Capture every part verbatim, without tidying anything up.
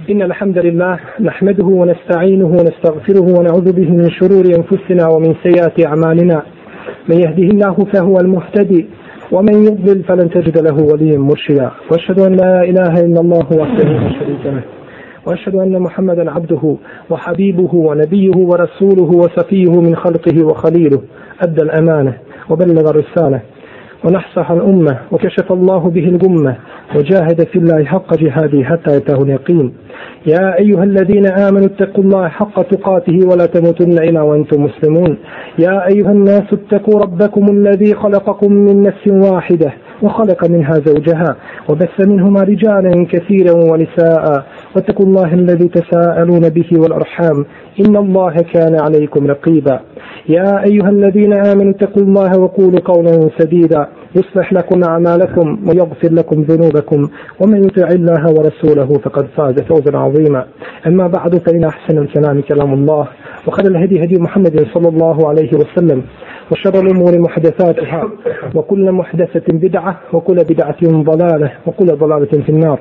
إن الحمد لله نحمده ونستعينه ونستغفره ونعوذ به من شرور أنفسنا ومن سيئات أعمالنا. من يهده الله فهو المهتدي ومن يضلل فلن تجد له وليا مرشدا. وأشهد أن لا إله إلا الله وحده لا شريك له وأشهد أن محمدا عبده وحبيبه ونبيه ورسوله وصفيه من خلقه وخليله. أدى الأمانة وبلغ الرسالة ونحصح الأمة وكشف الله به الغمة وجاهد في الله حق جهاده حتى أتاه اليقين. يا أيها الذين آمنوا اتقوا الله حق تقاته ولا تموتن إلا وأنتم مسلمون. يا أيها الناس اتقوا ربكم الذي خلقكم من نفس واحدة وخلق منها زوجها وبث منهما رجالا كثيرا ونساء واتقوا الله الذي تساءلون به والأرحام إن الله كان عليكم رقيبا. يا أيها الذين آمنوا اتقوا الله وقولوا قولا سديدا يصلح لكم أعمالكم ويغفر لكم ذنوبكم ومن يطع الله ورسوله فقد فاز فوزا عظيما. أما بعد فإن أحسن الكلام كلام الله وخير الهدي هدي محمد صلى الله عليه وسلم وشر الأمور محدثاتها وكل محدثة بدعة وكل بدعة ضلالة وكل ضلالة في النار.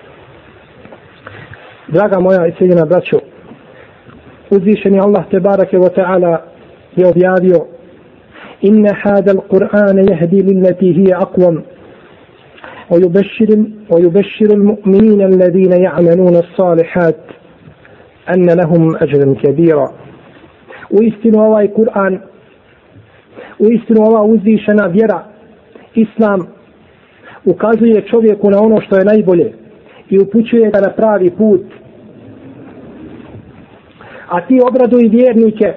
Draga moja i cijenjena braćo, uzvišeni Allah tebareke wa ta'ala je objavio: Inna hada al-Qur'ana yahdi lillati hiya aqwam wa yubashshiru wa yubashshiru al-mu'minina alladhina ya'maluna as-salihat anna lahum ajran kabira. Uistinu ovaj Kur'an, uistinu ova uzvišena vjera, Islam, ukazuje čovjeku na ono što je najbolje i upućuje ga na pravi put. A ti obraduj vjernike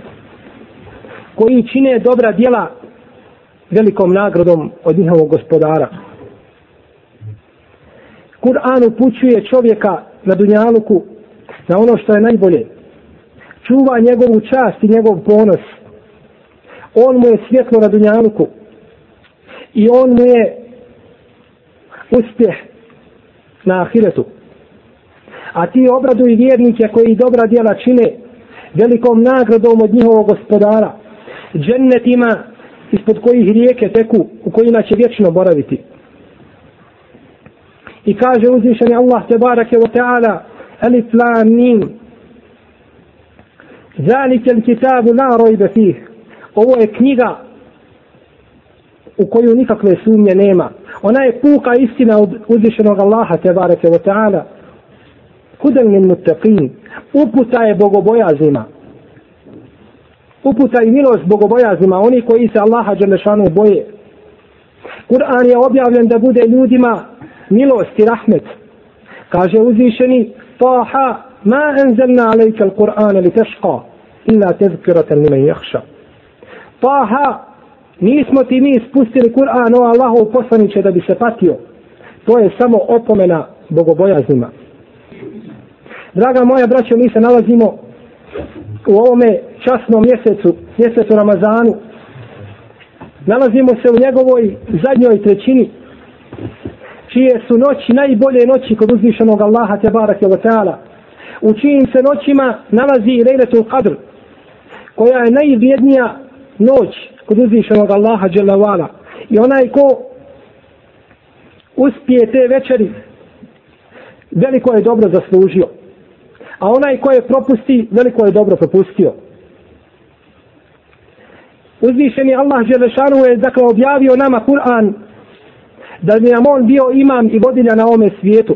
koji čine dobra djela velikom nagradom od njihovog gospodara. Kur'an upućuje čovjeka na dunjaluku na ono što je najbolje. Čuva njegovu čast i njegov ponos. On mu je svjetlo na dunjaluku i on mu je uspjeh na ahiretu. A ti obraduj vjernike koji dobra djela čine velikom nagradom od njihovog gospodara, džennetima ispod kojih rijeke teku, u kojima će vječno boraviti. I kaže uzvišeni Allah tebareke wa ta'ala: Alif lam mim zalika al-kitabu la rayba fih. Ovo je knjiga u koju nikakve sumnje nema. Ona je puka istina od uzvišenog Allaha tebareke wa ta'ala. Hudan lil muttaqin. Uputa je bogobojaznima. Uputa i milost bogobojaznima, oni koji se Allaha dželle šanu boje. Kur'an je objavljen da bude ljudima milost i rahmet. Kaže uzvišeni: Taha ma anzalna alayka al-Qur'ana litashqa illa tadhkiratan liman yakhsha. Taha, nismo ti mi spustili Kur'an, o Allahov poslaniče, da bi se patio. To je samo opomena bogobojaznima. Draga moja braćo, mi se nalazimo u ovome časnom mjesecu, mjesecu Ramazanu. Nalazimo se u njegovoj zadnjoj trećini, čije su noći najbolje noći kod uzvišenog Allaha tebareke wa ta'ala. U čijim se noćima nalazi Lejletul Qadr, koja je najvrijednija noć kod uzvišenog Allaha dželle vala. I onaj ko uspije te večeri, veliko je dobro zaslužio. A onaj ko je propusti, veliko je dobro propustio. Uzvišeni Allah dželle šanuhu je dakle objavio nama Kur'an da bi nam on bio imam i vodilja na ovome svijetu.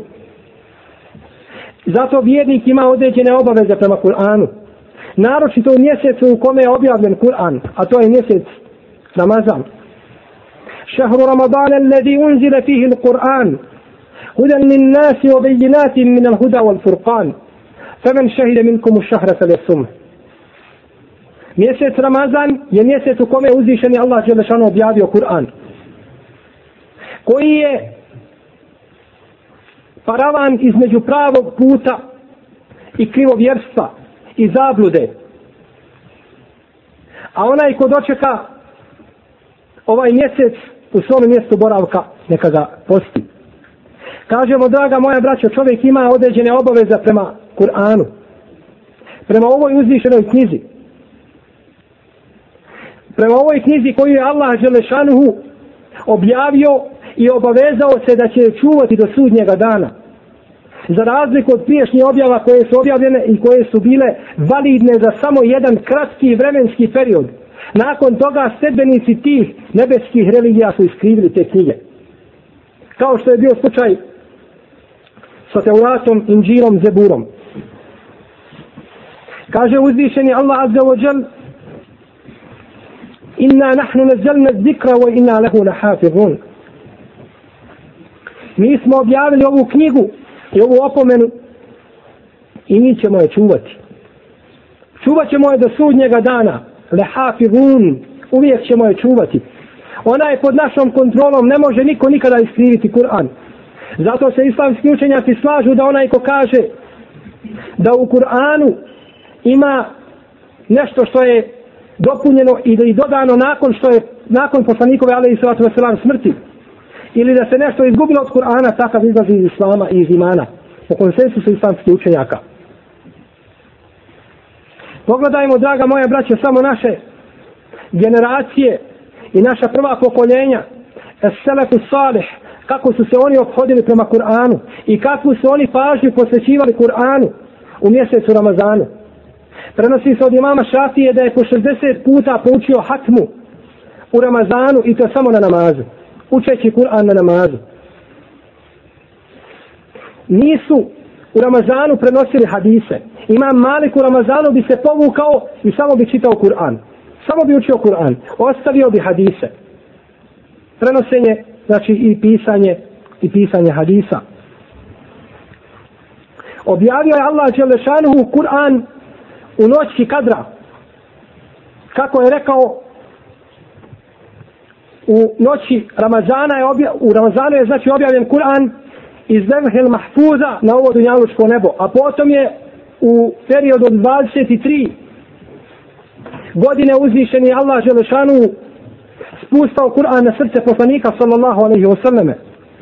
Zato vjernik ima određene obaveze prema Kur'anu. Naročito u mjesecu u kome je objavljen Kur'an, a to je mjesec Ramazan. Šahru Ramadan alladhi unzila fihi al-Qur'an hudan lin-nasi wa bayyinatin min al-huda wal-furqan faman shahida minkum ash-shahra falyasum. Mjesec Ramazan je mjesec u kome je uzvišeni Allah dželle šanuhu objavio Kur'an, koji je paravan između pravog puta i krivovjerstva i zablude. A onaj ko dočeka ovaj mjesec u svom mjestu boravka, neka ga posti. Kažemo, draga moja braćo, čovjek ima određene obaveze prema Kur'anu, prema ovoj uzvišenoj knjizi, prema ovoj knjizi koju je Allah dželle šanuhu objavio i obavezao se da će čuvati do sudnjega dana. Za razliku od prijašnjih objava koje su objavljene i koje su bile validne za samo jedan kratki vremenski period. Nakon toga sledbenici tih nebeskih religija su iskrivili te knjige. Kao što je bio slučaj sa Teuratom, Inđilom, Zeburom. Kaže uzvišeni Allah azza wa jal: Inna nahnu nazzalna zikra wa inna lahu lahafizun. Mi smo objavili ovu knjigu i ovu opomenu i mi ćemo je čuvati. Čuvat ćemo je do sudnjega dana. Lahafizun, uvijek ćemo je čuvati. Ona je pod našom kontrolom, ne može niko nikada iskriviti Kur'an. Zato se islamski učenjaci slažu da onaj ko kaže da u Kur'anu ima nešto što je dopunjeno i dodano nakon što je nakon poslanikove alejhi salatu vesselam smrti, ili da se nešto izgubilo od Kur'ana, takav izlazi iz islama i iz imana po konsensusu islamskih učenjaka. Pogledajmo, draga moja braćo, samo naše generacije i naša prva pokoljenja, es-selefu salih, kako su se oni ophodili prema Kur'anu i kakvu su oni pažnju posvećivali Kur'anu u mjesecu Ramazanu. Prenosi se od imama Šafije da je po šezdeset puta poučio hatmu u Ramazanu i to samo na namazu, učeći Kur'an na namazu. Nisu u Ramazanu prenosili hadise. Imam Malik u Ramazanu bi se povukao i samo bi čitao Kur'an. Samo bi učio Kur'an. Ostavio bi hadise. Prenosenje, znači i pisanje, i pisanje hadisa. Objavio je Allah dželešanuhu Kur'an u noći kadra. Kako je rekao, u noći Ramazana je obja, u Ramazanu je znači objavljen Kur'an iz Levhel Mahfuza na ovo dunjalučko nebo, a potom je u periodu od dvadeset tri godine uzvišeni Allah dželešanu spustao Kur'an na srce poslanika sallallahu alejhi ve selleme.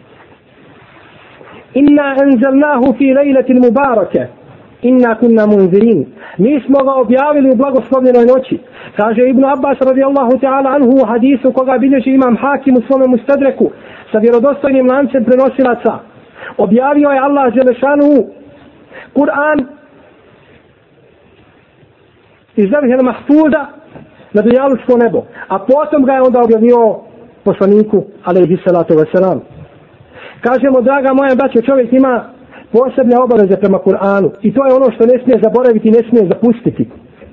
Inna anzalnahu fi lejletin mubarake inna kunna munzirin. Mi smo ga objavili u blagoslovljenoj noći. Kaže Ibn Abbas radijallahu ta'ala anhu u hadisu koga bilježi imam Hakim u svome Mustadreku sa vjerodostojnim lancem prenosilaca. Objavio je Allah dželešanu Kur'an iz Levhel Mahfuza na dunjalučko nebo, a potom ga je onda objavio poslaniku alejhi salatu vesselam. Kažemo, draga moja braćo, čovjek ima posebne obaveze prema Kur'anu i to je ono što ne smije zaboraviti, ne smije zapustiti.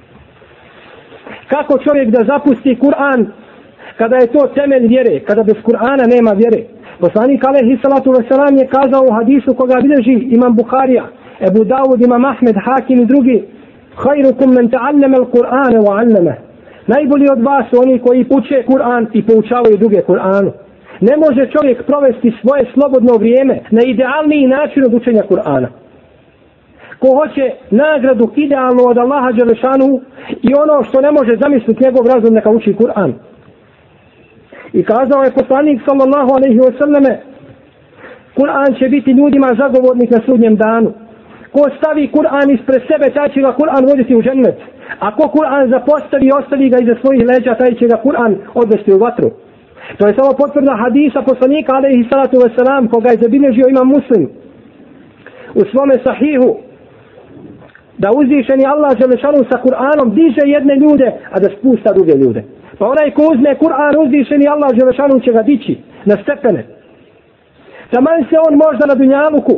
Kako čovjek da zapusti Kur'an kada je to temelj vjere, kada bez Kur'ana nema vjere? Poslanik alejhi salatu vesselam je kazao u hadisu koga bilježi imam Buharija, Ebu Davud, imam Ahmed, Hakim i drugi: Khairukum men ta'allama al-Qur'ana wa 'allama. Najbolji od vas su oni koji uče Kur'an i poučavaju druge Kur'anu. Ne može čovjek provesti svoje slobodno vrijeme na idealniji način od učenja Kur'ana. Ko hoće nagradu idealnu od Allaha dželešanu i ono što ne može zamisliti njegov razum, neka uči Kur'an. I kazao je poslanik sallallahu alejhi ve selleme: Kur'an će biti ljudima zagovornik na sudnjem danu. Ko stavi Kur'an ispred sebe, taj će ga Kur'an voditi u džennet. A ko Kur'an zapostavi i ostavi ga iza svojih leđa, taj će ga Kur'an odvesti u vatru. To je samo potvrda hadisa poslanika alejhi salatu vesselam koga je zabilježio imam Muslim u svome sahihu, da uzvišeni Allah dželešanu sa Kur'anom diže jedne ljude, a da spusta druge ljude. Pa onaj ko uzme Kur'an, uzvišeni Allah dželešanu će ga dići na stepene. Taman se on možda na dunjaluku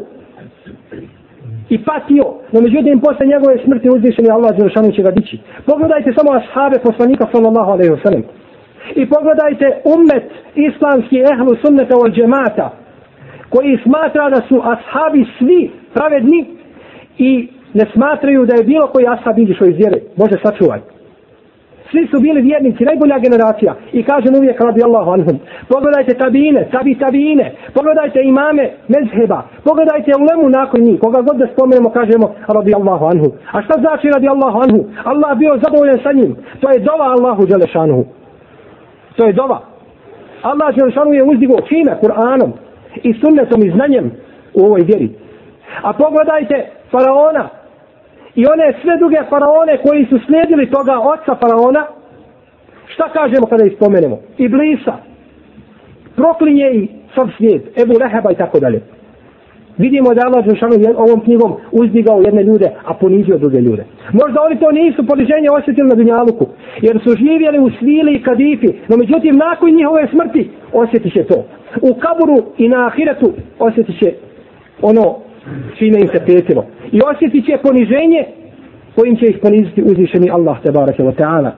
i patio, no međutim posle njegove smrti uzvišeni Allah dželešanu će ga dići. Pogledajte samo ashabe poslanika sallallahu alejhi ve sellem. I pogledajte ummet islamski ehlu sunneta wal džemata koji smatra da su ashabi svi pravedni i ne smatraju da je bilo koji ashab izišao iz vjere. Bože sačuvaj. Svi su bili vjernici, najbolja generacija. I kažem uvijek radijallahu anhum. Pogledajte tabine, tabi tabine. Pogledajte imame mezheba. Pogledajte ulemu nakon njih. Koga god da spomenemo kažemo radijallahu anhu. A šta znači radijallahu anhu? Allah bio zadovoljan sa njim. To je dova Allahu dželešanuhu. To je dova. Allah dželešanuhu je uzdigo čime? Kur'anom i sunnetom i znanjem u ovoj vjeri. A pogledajte faraona i one sve druge faraone koji su slijedili toga oca faraona. Šta kažemo kada ih spomenemo? Iblisa. Proklinje i sav svijet. Ebu Leheba i tako dalje. Vidimo da je Allah dželešanu ovom knjigom uzdigao jedne ljude, a ponizio druge ljude. Možda oni to nisu poniženje osjetili na dunjaluku, jer su živjeli u svili i kadifi, no međutim nakon njihove smrti osjetit će to. U kaburu i na ahiretu osjetit će ono čime im se prijetilo. I osjetit će poniženje kojim će ih poniziti uzvišeni Allah tebareke ve taala.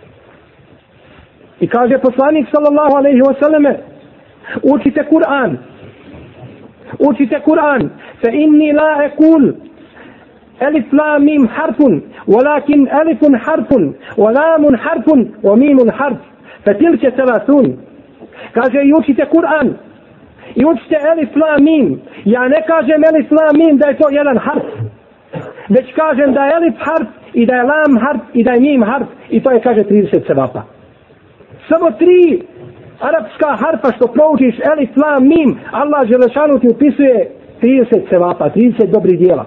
I kaže poslanik sallallahu alejhi ve selleme: učite Kur'an. Učite Kur'an. Fa inni la aqul alif lam mim harfun, walakin alifun harfun, wa lamun harfun, wa mimun harf. Fa tilka thalathun. Kaže i učite Kur'an. I učite alif lam mim. Ja ne kažem alif lam mim da je to jedan harf, već kažem da je alif harf i da je lam harf i da je mim harf, i to je, kaže, trideset sevapa. Samo tri arapska harfa što proučiš alif lam mim, Allah dželešanu ti upisuje trideset sevapa, trideset dobrih djela.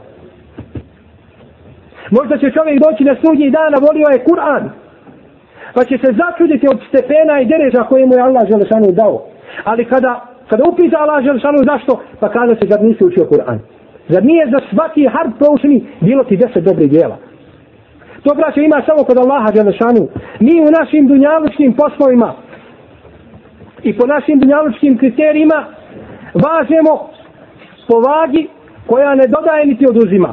Možda će čovjek doći na sudnji dan, a volio je Kur'an, pa će se začuditi od stepena i dereža koje mu je Allah dželešanu dao. Ali kada, kada upita Allah dželešanu zašto, pa kada se zar nisi učio Kur'an? Zar nije za svaki harf proučeni bilo ti deset dobrih djela? To, braće, ima samo kod Allaha dželešanu. Mi u našim dunjalučkim poslovima i po našim dunjalučkim kriterijima važemo po vagi koja ne dodaje niti oduzima.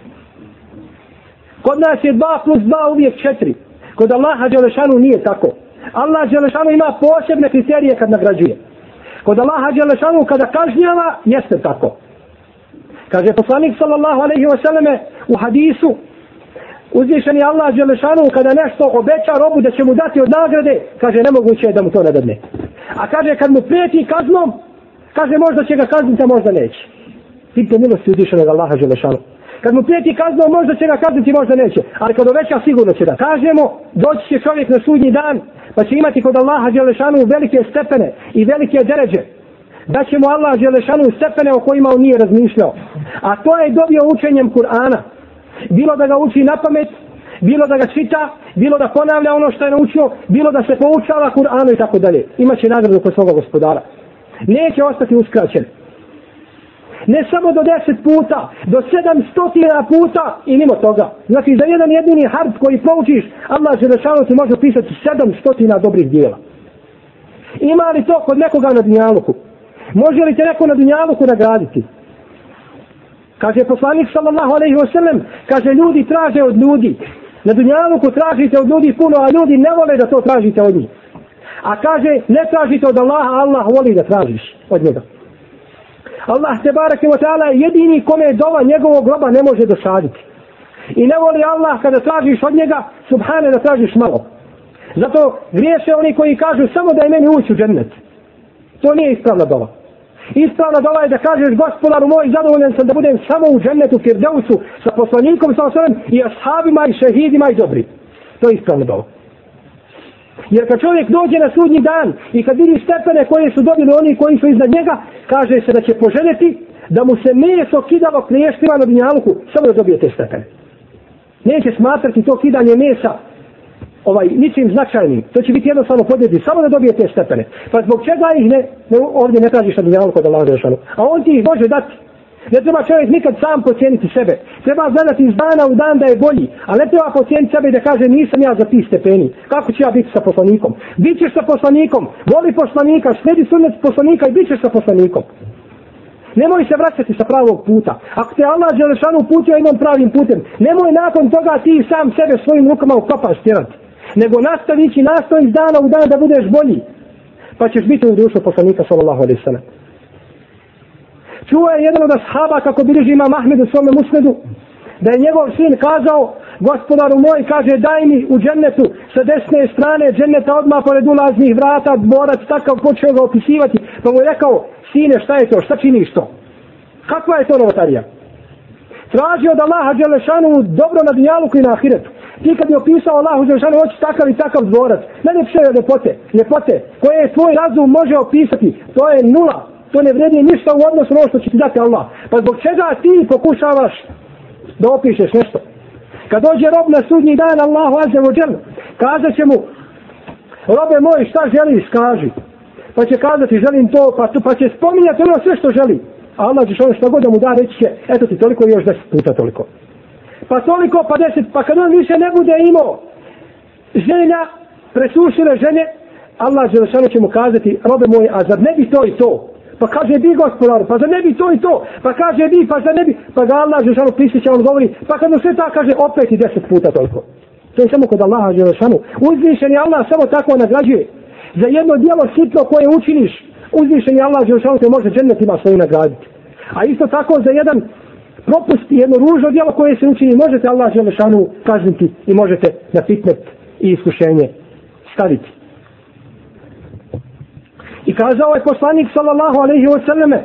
Kod nas je dva plus dva uvijek četiri. Kod Allaha dželešanu nije tako. Allah dželešanu ima posebne kriterije kad nagrađuje. Kod Allaha dželešanu kada kažnjava, jeste tako. Kaže poslanik sallallahu alejhi ve selleme u hadisu: uzvišeni Allah dželešanu kada nešto obeća robu da će mu dati od nagrade, kaže nemoguće je da mu to ne dadne. A kaže kad mu prijeti kaznom, kaže možda će ga kazniti, a možda neće. Vidite milosti uzvišenog Allaha dželešanu. Kad mu prijeti kaznom, možda će ga kazniti, možda neće. Ali kad obeća, sigurno će da. Kažemo, doći će čovjek na sudnji dan, pa će imati kod Allaha dželešanu velike stepene i velike deređe. Da će mu Allah dželešanu stepene o kojima on nije razmišljao. A to je dobio učenjem Kur'ana. Bilo da ga uči na pamet, bilo da ga čita, bilo da ponavlja ono što je naučio, bilo da se poučava Kur'anu i tako dalje. Imaće nagradu kod svoga gospodara. Neće ostati uskraćen. Ne samo do deset puta, do sedamstotina puta i mimo toga. Znači za jedan jedini harf koji proučiš, Allah dželešanu ti može pisati sedamstotina dobrih djela. Ima li to kod nekoga na dunjaluku? Može li te neko na dunjaluku nagraditi? Kaže poslanik sallallahu alejhi ve sellem, kaže ljudi traže od ljudi. Na dunjaluku tražite od ljudi puno, a ljudi ne vole da to tražite od njih. A kaže ne tražite od Allaha, Allah voli da tražiš od njega. Allah tebareke ve taala je jedini kome je dova njegovog groba ne može dosaditi. I ne voli Allah kada tražiš od njega, subhane, da tražiš malo. Zato griješe oni koji kažu samo da je meni ući u džennet. To nije ispravna dova. Ispravna dova je da kažeš gospodaru moj, zadovoljan sam da budem samo u džennetu Firdausu sa poslanikom sa osrem i ashabima i šehidima i dobri. To je ispravna dova. Jer kad čovjek dođe na sudnji dan i kad vidi stepene koje su dobili oni koji su iznad njega, kaže se da će poželjeti da mu se meso kidalo kliještima na dunjaluku samo da dobije te stepene. Neće smatrati to kidanje mesa ovaj ničim značajnim. To će biti jednostavno podjeti samo da dobije te stepene. Pa zbog čega ih ne, ne ovdje ne tražiš na dunjaluku od Allaha dželešanu? A on ti ih može dati. Ne treba čovjek nikad sam pocijeniti sebe. Treba gledati iz dana u dan da je bolji. A ne treba pocijeniti sebe da kaže nisam ja za tih stepeni. Kako ću ja biti sa poslanikom? Bićeš sa poslanikom. Voli poslanika. Sledi sunnet poslanika i bićeš sa poslanikom. Nemoj se vraćati sa pravog puta. Ako te Allah dželešanu uputio jednom pravim putem, nemoj nakon toga ti sam sebe svojim rukama u kopaš tjerati. Nego nastavi ići, nastoji iz dana u dan da budeš bolji. Pa ćeš biti u društvu poslanika sallallahu alejhi ve sellem. Čuo je jedan od ashaba kako bilježi Imam Ahmed u svome musnedu, da je njegov sin kazao, gospodaru moj, kaže daj mi u džennetu sa desne strane dženneta odmah pored ulaznih vrata dvorac takav, počeo ga opisivati, pa mu je rekao, sine šta je to, šta činiš to? Kakva je to novotarija? Traži od Allaha dželešanu dobro na dunjaluku i na ahiretu. Ti kad bi opisao Allahu dželešanu hoće takav i takav dvorac, najljepše je ljepote, ljepote koje je tvoj razum može opisati, to je nula. To ne vredi ništa u odnosu na ono što će ti dati Allah. Pa zbog čega ti pokušavaš da opišeš nešto? Kad dođe rob na sudnji dan, Allahu azza wa džel, kazat će mu, robe moj, šta želiš, kaži. Pa će kazati, želim to, pa, tu, pa će spominjati ono sve što želi. Allah će ono što god da mu da reći će, eto ti toliko i još deset puta toliko. Pa toliko, pa deset, pa kad on više ne bude imao želja, presušile žene, Allah Đelešanu će mu kazati, robe moje, a zar ne bi to i to? Pa kaže, bi gospodaru, pa zar ne bi to i to? Pa kaže, bi, pa zar ne bi? Pa ga Allah Đelešanu prisjeća, on govori, pa kad mu sve ta kaže, opet i deset puta toliko. To je samo kod Allaha Đelešanu. Uzvišen je Allah samo tako nagrađuje. Za jedno djelo sitno koje učiniš, uzvišen je Allah Đelešanu te može džennetima svoju nagraditi. A isto tako za jedan propust, jedno ružno djelo koje se učini, možete Allah Đelešanu kazniti i možete na fitnet i iskušenje staviti. I kazao je poslanik sallallahu alejhi ve selleme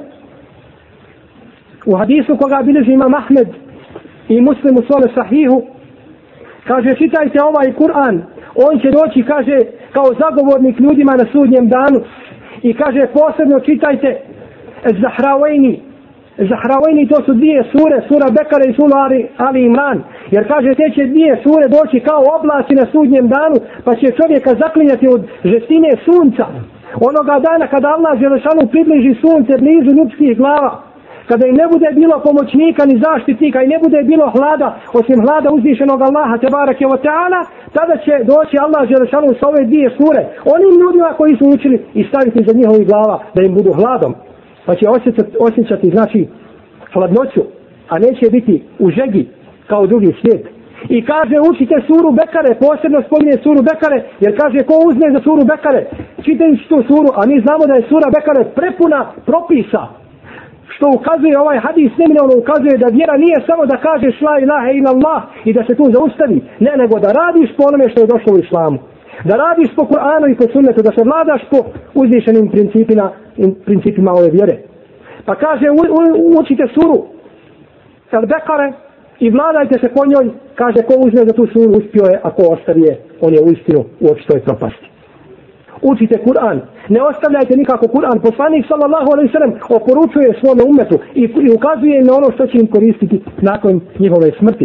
u hadisu koga bilježi Imam Ahmed i Muslim u svome sahihu, kaže, čitajte ovaj Kur'an, on će doći, kaže, kao zagovornik ljudima na sudnjem danu. I kaže, posebno čitajte Zahravejni. Zahravejni, to su dvije sure, sura Bekare i sura Ali, Ali Imran. Jer kaže, te će dvije sure doći kao oblaci na sudnjem danu, pa će čovjeka zaklinjati od žestine sunca. Onoga dana kada Allah Đelešanu približi sunce blizu ljudskih glava, kada im ne bude bilo pomoćnika ni zaštitnika i ne bude bilo hlada, osim hlada uzvišenog Allaha tebareke ve taala, tada će doći Allah Đelešanu sa ove dvije sure onim ljudima koji su učili i staviti za njihovih glava da im budu hladom. Pa će osjećati, osjećati znači hladnoću, a neće biti u žegi kao drugi svijet. I kaže, učite suru Bekare, posebno spominje suru Bekare, jer kaže, ko uzme za suru Bekare, čitajući tu suru, a mi znamo da je sura Bekare prepuna propisa, što ukazuje ovaj hadis, neminovno ukazuje da vjera nije samo da kažeš la ilaha illallah i da se tu zaustavi, ne, nego da radiš po onome što je došlo u islamu, da radiš po Kur'anu i po sunnetu, da se vladaš po uzvišenim principima, principima ove vjere. Pa kaže, u, u, učite suru El Bekare i vladajte se po njoj, kaže, ko uzme za tu suru uspio je, a ko ostavi je, on je uistinu u očitoj propasti. Učite Kur'an, ne ostavljajte nikako Kur'an. Poslanik sallallahu alejhi ve sellem oporučuje svome ummetu i, i ukazuje im na ono što će im koristiti nakon njihove smrti.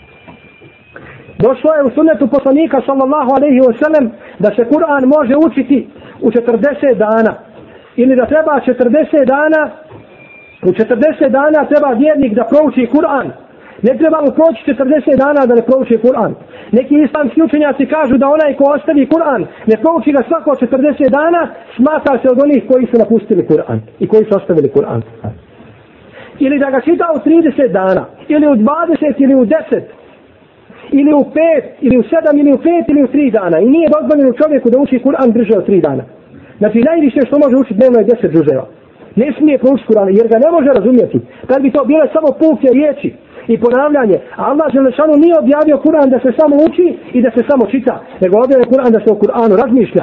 Došlo je u sunnetu poslanika sallallahu alejhi ve sellem da se Kur'an može učiti u četrdeset dana, ili da treba četrdeset dana, u četrdeset dana treba vjernik da prouči Kur'an. Ne treba mu proći četrdeset dana da ne prouči Kur'an. Neki islamski učenjaci kažu da onaj ko ostavi Kur'an, ne prouči ga svako četrdeset dana, smatra se od onih koji su napustili Kur'an i koji su ostavili Kur'an. Ili da ga čita u trideset dana, ili u dvadeset, ili u deset, ili u pet, ili u sedam, ili u pet, ili u tri dana. I nije dozvoljeno čovjeku da uči Kur'an brže od tri dana. Znači najviše što može učiti dnevno je deset džuzeva. Ne smije proučiti Kur'an jer ga ne može razumjeti. Kad bi to bile samo puke riječi i ponavljanje, a Allah Đelešanu nije objavio Kur'an da se samo uči i da se samo čita, nego objavio Kur'an da se o Kur'anu razmišlja.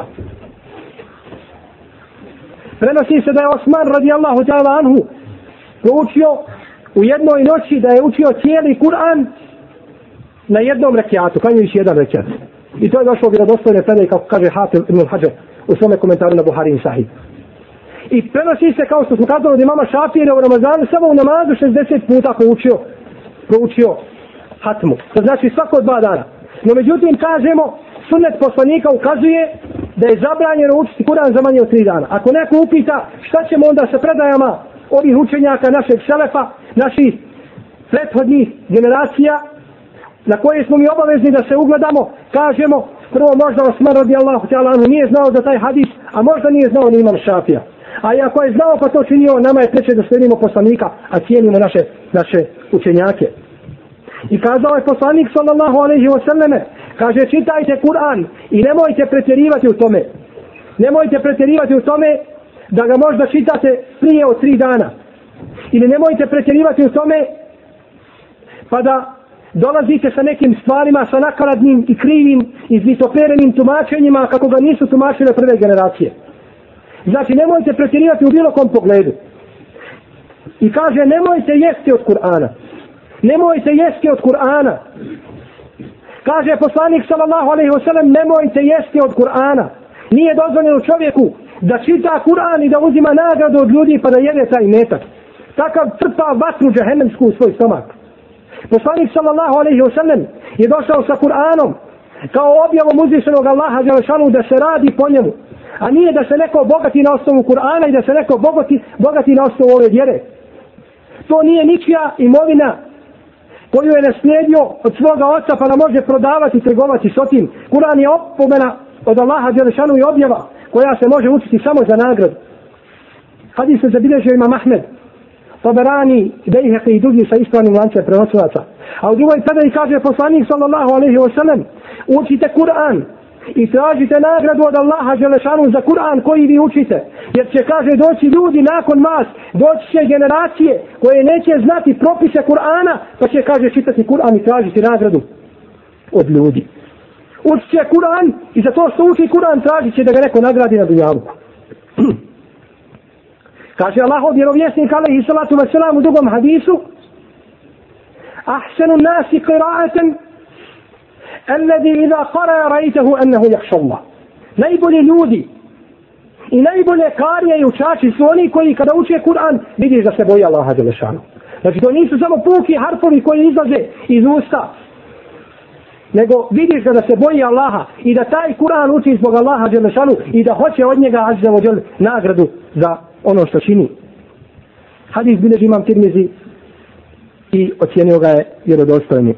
Prenosi se da je Osman radijallahu ta'ala anhu proučio u jednoj noći, da je učio cijeli Kur'an na jednom rekiatu, klanjajući jedan rekiat. I to je došlo vjerodostojne predaje, kako kaže Hafiz ibn Hadžar u svome komentaru na Buhari i Sahih. I prenosi se, kao što smo kazali od imama Šafije, u Ramazanu samo u namazu šezdeset puta proučio proučio hatmu. To znači svako dva dana. No međutim, kažemo, sunnet poslanika ukazuje da je zabranjeno učiti Kur'an za manje od tri dana. Ako neko upita šta ćemo onda sa predajama ovih učenjaka našeg selefa, naših prethodnih generacija, na koje smo mi obavezni da se ugledamo, kažemo, prvo možda Osman radijallahu ta'ala anhu nije znao za taj hadis, a možda nije znao ni imam Šafija. A i ako je znao pa to činio, nama je preče da slijedimo poslanika, a cijenimo naše, naše učenjake. I kazao je poslanik sallallahu alejhi ve selleme, kaže, čitajte Kur'an i nemojte pretjerivati u tome. Nemojte pretjerivati u tome da ga možda čitate prije od tri dana. Ili nemojte pretjerivati u tome pa da dolazite sa nekim stvarima, sa nakaradnim i krivim i zvitoperenim tumačenjima kako ga nisu tumačile prve generacije. Znači, nemojte pretjerivati u bilo kom pogledu. I kaže, nemojte jesti od Kur'ana. Nemojte jesti od Kur'ana. Kaže poslanik sallallahu alejhi ve sellem, nemojte jesti od Kur'ana. Nije dozvoljeno čovjeku da čita Kur'an i da uzima nagradu od ljudi pa da jede taj metak. Takav trpa vatru džehennemsku u svoj stomak. Poslanik sallallahu alejhi ve sellem je došao sa Kur'anom kao objavom uzvišenog Allaha dželešanu da se radi po njemu. A nije da se neko bogati na osnovu Kur'ana i da se neko bogati, bogati na osnovu ove vjere. To nije ničija imovina koju je naslijedio od svoga oca pa da može prodavati i trgovati s otim. Kur'an je opomena od Allaha dželešanu i objava koja se može učiti samo za nagradu. Hadis se zabilježio Imam Ahmed, Taberani, Bejheqi i drugi sa ispravnim lancem prenosilaca. A u drugoj predaji kaže poslanik sallallahu alejhi ve sellem: učite Kur'an i tražite nagradu od Allaha dželešanu za Kur'an koji vi učite. Jer će, kaže, doći ljudi nakon vas, doći će generacije koje neće znati propise Kur'ana, pa će, kaže, čitati Kur'an i tražiti nagradu od ljudi. Učit će Kur'an i za to što uči Kur'an tražit će da ga neko nagradi na dunjaluku. Kaže Allahov vjerovjesnik alejhi salatu vesselam u drugom hadisu: ahsanu nasi qira'atan alladhi idha qara ra'aytahu annahu yakhsha Allah. Najbolji ljudi i najbolje karije i učači su oni koji kada uče Kur'an vidiš da se boji Allaha dželešanu. Znači to nisu samo puki harfovi koji izlaze iz usta, nego vidiš da se boji Allaha i da taj Kur'an uči zbog Allaha dželešanu i da hoće od njega azza wa džel nagradu za ono što čini. Hadis bilježi Imam Tirmizi i ocijenio ga je vjerodostojnim.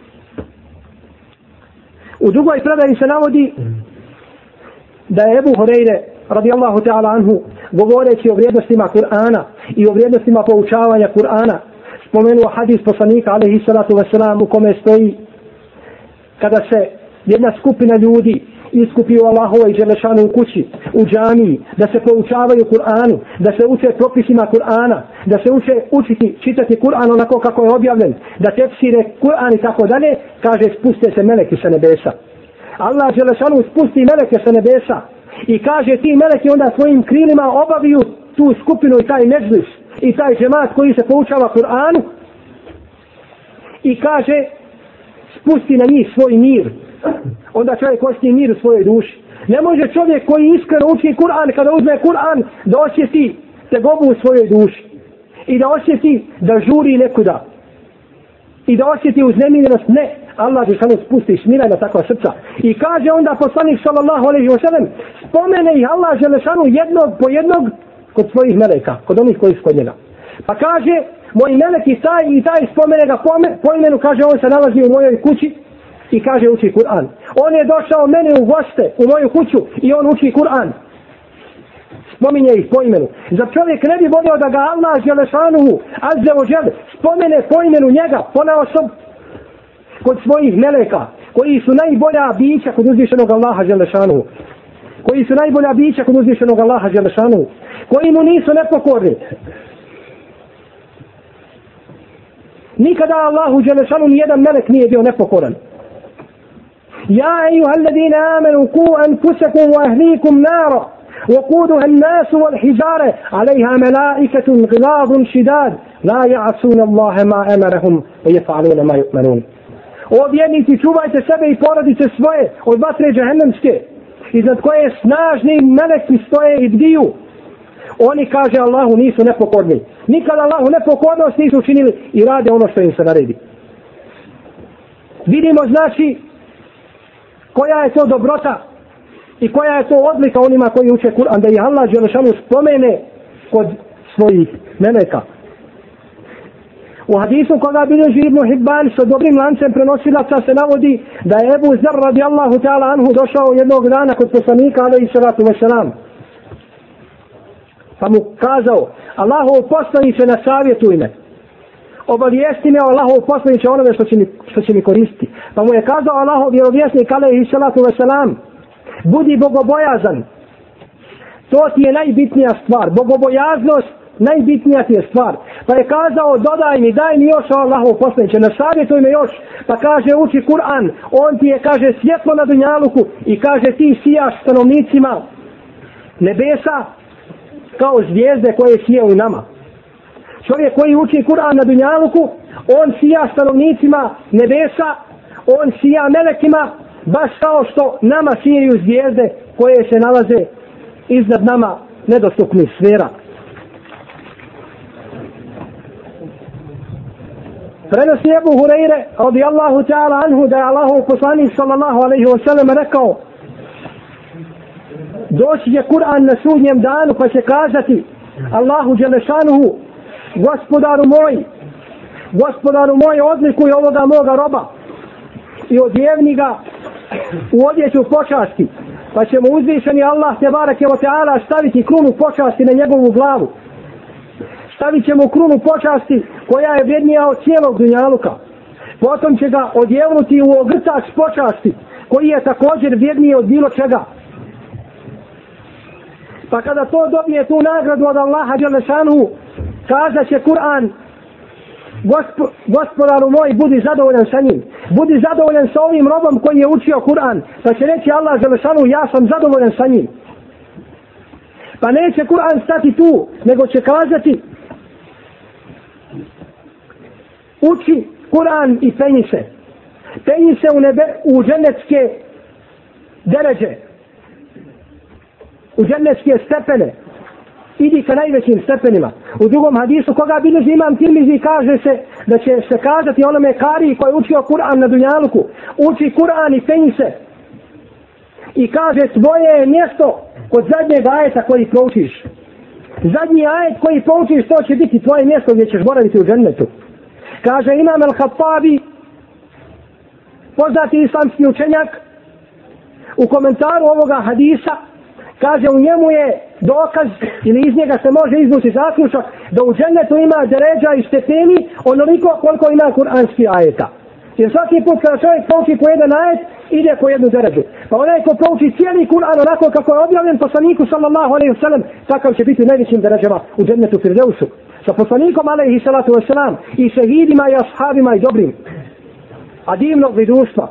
U drugoj predaji se navodi da je Ebu Hureyre radijallahu ta'ala anhu govoreći o vrijednostima Kur'ana i o vrijednostima poučavanja Kur'ana spomenuo hadis poslanika alejhi salatu vesselam u kome stoji: kada se jedna skupina ljudi iskupi u Allahovoj dželešanu u kući, u džamiji, da se poučavaju Kur'anu, da se uče propisima Kur'ana, da se uče učiti čitati Kur'an onako kako je objavljen, da tefsire Kur'an i tako dalje, kaže spuste se meleki sa nebesa. Allah dželešanu spusti meleke sa nebesa i kaže ti meleki onda svojim krilima obaviju tu skupinu i taj mezlis i taj džemat koji se poučava Kur'anu i kaže spusti na njih svoj mir. Onda čovjek osjeti mir u svojoj duši. Ne može čovjek koji iskreno uči Kur'an, kada uzme Kur'an, da osjeti tegobu u svojoj duši i da osjeti da žuri nekuda i da osjeti uznemirenost. Ne, Allah je samo spusti i smira na takva srca. I kaže onda poslanik sallallahu alejhi ve sellem: spomene ih Allah dželešanu jednog po jednog kod svojih meleka, kod onih koji su kod njega. Pa kaže: moj melek i taj i taj, spomene ga po imenu, kaže on se nalazi u mojoj kući i kaže uči Kur'an. On je došao mene u goste u moju kuću i on uči Kur'an. Spominje ih po imenu. Zar čovjek ne bi volio da ga Allah dželešanuhu azza wa džel spomene po imenu njega, ponaosob kod svojih meleka koji su najbolja bića kod uzvišenog Allaha dželešanuhu, koji su najbolja bića kod uzvišenog Allaha dželešanuhu, koji mu nisu nepokorni. Nikada Allahu dželešanu nijedan melek nije bio nepokoran. Ja ejuhalladina amanu ku anfusakum wa ahlikum nara وقودها الناس والحجارة عليها ملائكة غلاظ شداد لا يعصون الله ما أمرهم ويفعلون ما يؤمرون. O vjernici, čuvajte sebe i porodice svoje od vatre džehennemske, iznad koje snažni meleki stoje i bdiju. Oni, kaže Allahu, nisu nepokorni. Nikada Allahu nepokornost nisu učinili i rade ono što im se naredi. Vidimo znači koja je to dobrota i koja je to odlika onima koji uče Kur'an, da ih Allah dželešanu spomene kod svojih meleka. U hadisu koga bilježi Ibn Hibban sa dobrim lancem prenosilaca se navodi da je Ebu Zer radijallahu ta'ala anhu došao jednog dana kod poslanika alejhi salatu vesselam, pa mu kazao: Allahov poslanice, nasavjetuj me, obavijesti me o Allahov poslanice onome što će mi, što će mi koristiti. Pa mu je kazao Allahov vjerovjesnik alejhi salatu vesselam: budi bogobojazan, to ti je najbitnija stvar, bogobojaznost najbitnija ti je stvar. Pa je kazao: dodaj mi, daj mi još o Allahov poslanice, nasavjetuj me još. Pa kaže: uči Kur'an, on ti je, kaže, svjetlo na dunjaluku i kaže ti sijaš stanovnicima nebesa kao zvijezde koje sijaju nama. Čovjek koji uči Kur'an na dunjaluku, on sija stanovnicima nebesa, on sija melekima, baš kao što nama sijaju zvijezde koje se nalaze iznad nama nedostupnih sfera. Prenosi Ebu Hureyre radijallahu ta'ala anhu da je Allahov poslanik sallallahu alejhi ve sellem rekao: doći je Kur'an na sudnjem danu pa će kazati Allahu dželešanuhu: Gospodaru moj, gospodaru moj, odlikuj ovoga moga roba i odjevni ga u odjeću počasti, pa ćemo uzvišeni Allah te bareke ve taala staviti krunu počasti na njegovu glavu. Stavit ćemo krunu počasti koja je vrijednija od cijelog dunjaluka. Potom će ga odjevnuti u ogrtač počasti koji je također vrijedniji od bilo čega. Pa kada to dobije tu nagradu od Allaha dželle šanuhu, kazat će Kur'an: Gospo, gospodaru moj, budi zadovoljan sa njim, budi zadovoljan sa ovim robom koji je učio Kur'an. Pa će reći Allah dželle šanuhu: ja sam zadovoljan sa njim. Pa neće Kur'an stati tu, nego će kazati: uči Kur'an i penji se. Penji se u, nebe, u dženecke deređe, u dženecke stepene. Idi ka najvećim stepenima. U drugom hadisu koga bilježi imam Tirmizi kaže se da će se kazati onome kariji koji je učio Kur'an na dunjaluku: uči Kur'an i penji se. I kaže: tvoje je mjesto kod zadnjeg ajeta koji proučiš. Zadnji ajet koji proučiš, to će biti tvoje mjesto gdje ćeš boraviti u džennetu. Kaže imam al-Khattabi, poznati islamski učenjak, u komentaru ovoga hadisa, kaže u njemu je dokaz ili iz njega se može izvući zaključak da u džennetu ima deređa i stepeni onoliko koliko ima kuranski ajeta. Jer svaki put kada čovjek prouči po jedan ajet, ide po jednu deređu. Pa onaj ko prouči cijeli Kur'an onako kako je objavljen poslaniku sallallahu alejhi ve sellem, takav će biti u najvećim deređama u džennetu Firdevsu. Sa poslanikom alejhi salatu vesselam i šehidima i ashabima i dobrim. A divnog li društva.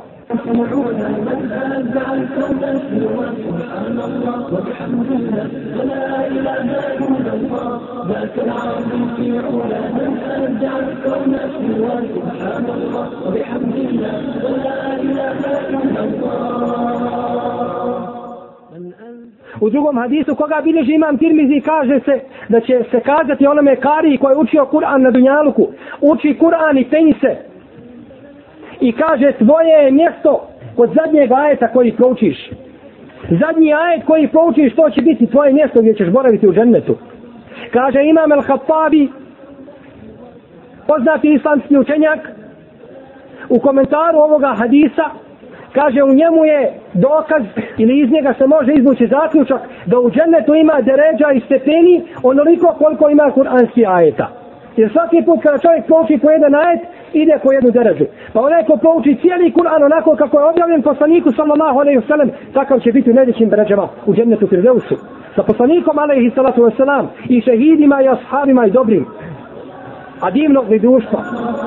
U drugom hadisu koga bilježi imam Tirmizi kaže se da će se kazati onome kariji koji je učio Kur'an na dunjaluku: uči Kur'an i penji se. I kaže: tvoje je mjesto kod zadnjeg ajeta koji proučiš. Zadnji ajet koji proučiš, to će biti tvoje mjesto gdje ćeš boraviti u džennetu. Kaže imam al-Khattabi, poznati islamski učenjak, u komentaru ovoga hadisa, kaže u njemu je dokaz ili iz njega se može izvući zaključak da u džennetu ima deređa i stepeni onoliko koliko ima kuranski ajeta. Jer svaki put kada čovjek prouči po jedan ajet, ide po jednu deređu. Pa onaj ko prouči cijeli Kur'an onako kako je objavljen poslaniku sallallahu alejhi ve sellem, takav će biti u najvećim deređama u džennetu Firdevsu. Sa poslanikom alejhi salatu vesselam i šehidima i ashabima i dobrim. A divnog li društva.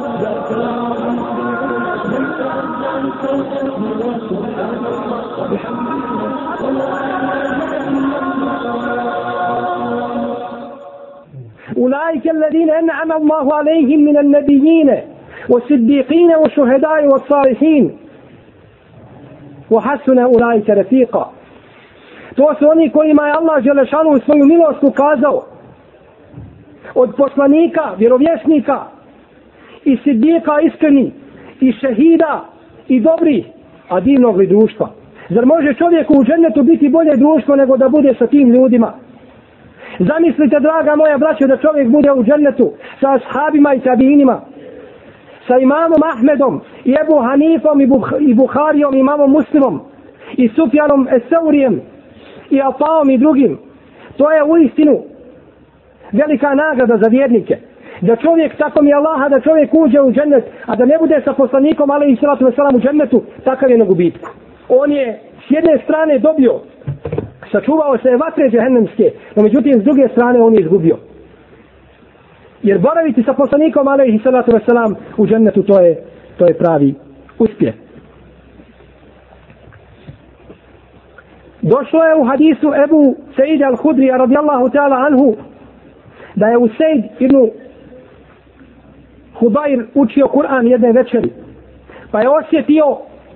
أولئك الذين أنعم الله عليهم من النبيين والصديقين والشهداء والصالحين وحسن أولئك رفيقا. To su oni kojima je Allah dželešanu svoju milost ukazao od poslanika, vjerovjesnika i siddiqa iskreni i šehida i dobri, a divnog li društva. Zar može čovjeku u džennetu biti bolje društvo nego da bude sa tim ljudima? Zamislite, draga moja braćo, da čovjek bude u džennetu sa ashabima i tabiinima, sa imamom Ahmedom i Ebu Hanifom i Buharijom, imamom Muslimom i Sufjanom Esaurijem i Ataom i drugim. To je uistinu velika nagrada za vjernike. Da čovjek, tako mi Allaha, da čovjek uđe u džennet, a da ne bude sa poslanikom alejhi salatu vesselam u džennetu, takav je na gubitku. On je s jedne strane dobio, sačuvao se vatre džehennemske, no međutim s druge strane on je izgubio. Jer boraviti sa poslanikom alejhi salatu vesselam u džennetu, to je, to je pravi uspjeh. Došlo je u hadisu Ebu Seid al-Hudrija radijallahu ta'ala anhu da je Usejd ibn Hudajr učio Kur'an jedne večeri, pa je osjetio